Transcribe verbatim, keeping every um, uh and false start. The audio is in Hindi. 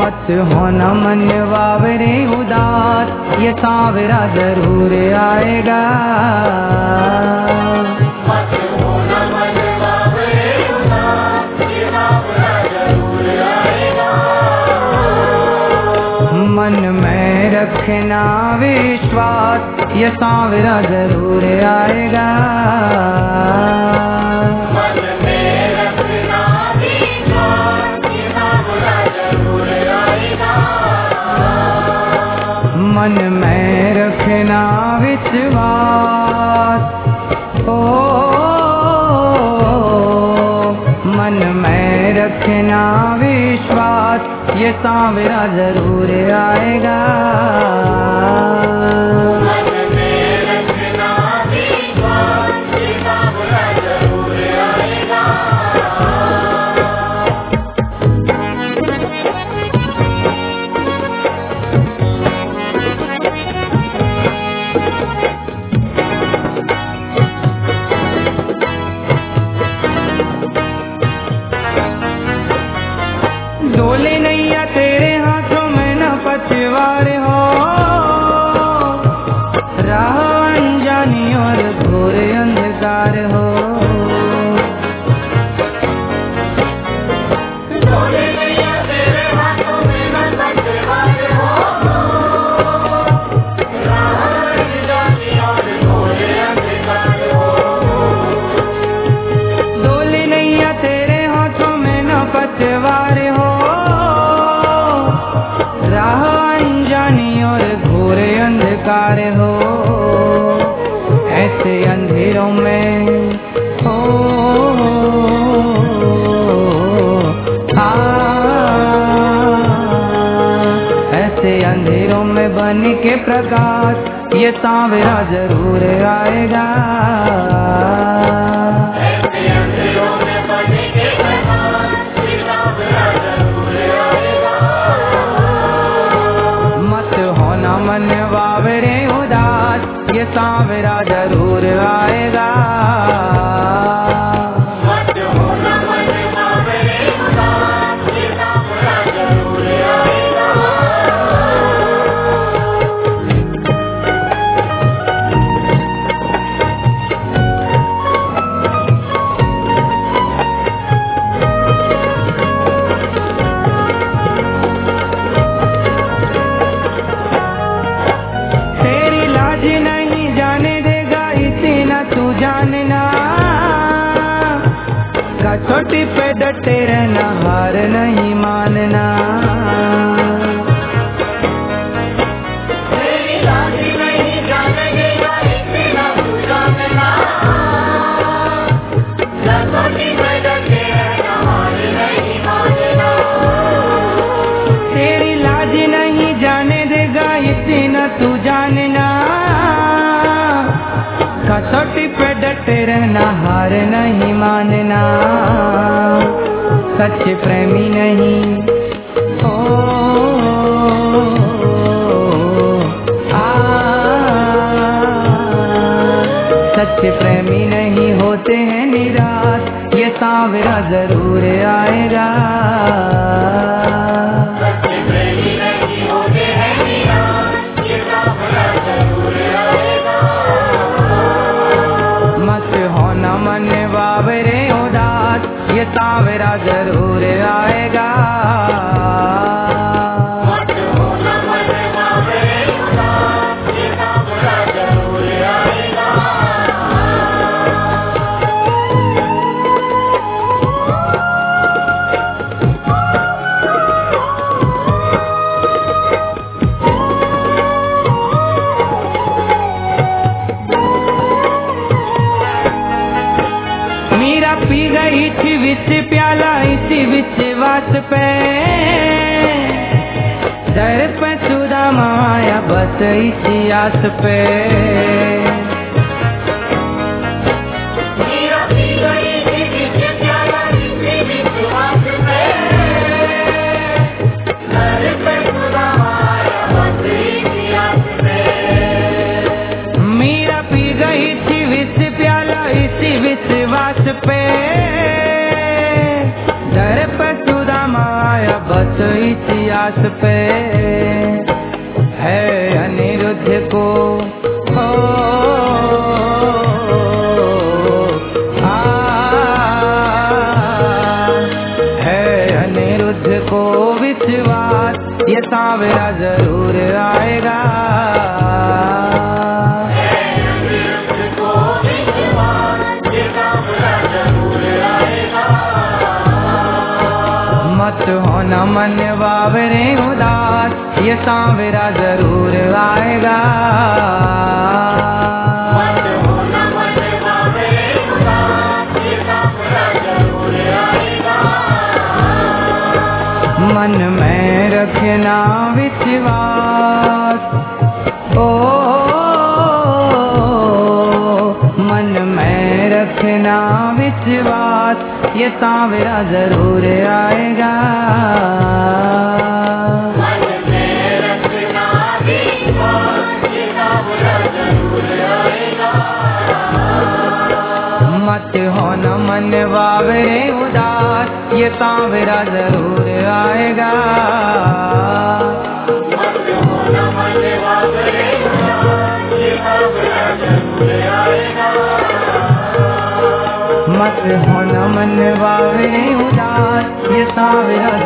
मत होना मन वावरे उदास, ये सांवरा जरूर आएगा। मत होना मन वावरे उदास, ये सांवरा जरूर आएगा। मन में रखना विश्वास, ये सांवरा जरूर आएगा। मन में रखना विश्वास, ये सांवरा जरूर आएगा। मन में रखना विश्वास, ओ मन में रखना विश्वास, ये सांवरा जरूर आएगा। मन में रखना विश्वास, ये सांवरा जरूर आएगा। डोले नैया तेरे हाथों में न पतवार हो, राह अनजानी और घोर अंधकार हो। डोले नैया तेरे हाथों में न पतवार हो, राह अनजानी और घोर अंधकार हो। डोले नैया तेरे हाथों में न पतवार हो, राह अनजानी और घोर अंधकार हो। ऐसे अंधेरों में हो आ, ऐसे अंधेरों में बन के प्रकाश, ये सांवरा जरूर आएगा। ऐसे अंधेरों में बन के प्रकाश, ये सांवरा जरूर आएगा। मत होना मन वावरे उदास, ये सांवरा जरूर आएगा। मत होना मन वावरे उदास, ये सांवरा जरूर आएगा। तेरी लाज नहीं जाने देगा इतना तू जानना, कसौटी पे डटे रहना, हार नहीं मानना। तेरी लाज नहीं जाने देगा इतना तू जानना, कसौटी पे डटे रहना, हार नहीं मानना। तेरी लाज नहीं जाने देगा इतना तू जानना, कसौटी पे डटे रहना, हार नहीं मानना। सच प्रेमी नहीं ओ आ, सच प्रेमी नहीं होते हैं निराश, ये सांवरा जरूर आएगा। सच्चे प्रेमी नहीं होते हैं निराश, ये सांवरा जरूर आएगा। मत होना मन वावरे उदास, ये सांवरा जरूर आएगा। मत होना मन वावरे उदास, ये सांवरा जरूर आएगा। मीरा पी गई थी विष प्याला इसी विश्वास पे, दर पे सुदामा आया बस इसी आस पे। मीरा पी गई थी विष प्याला इसी विश्वास पे, दर पे सुदामा आया बस इसी आस पे। मीरा पी गई थी विष प्याला इसी विश्वास पे, दर पे सुदामा आया बस इसी आस पे है अनिरुद्ध को हो आ, है अनिरुद्ध को विश्वास ये सांवरा जरूर आएगा। मत होना मन बावरे उदास ये सांवरा जरूर आएगा। मत होना मन बावरे उदास ये सांवरा जरूर आएगा। मन में रखना विश्वास ओ मन में रखना विश्वास ये सांवरा जरूर आएगा। मन में रखना विश्वास ये सांवरा जरूर आएगा। मत होना मन बावरे उदास ये सांवरा जरूर आएगा। मत होना मन बावरे उदास ये सांवरा जरूर आएगा। मत होना मन बावरे उदास ये सांवरा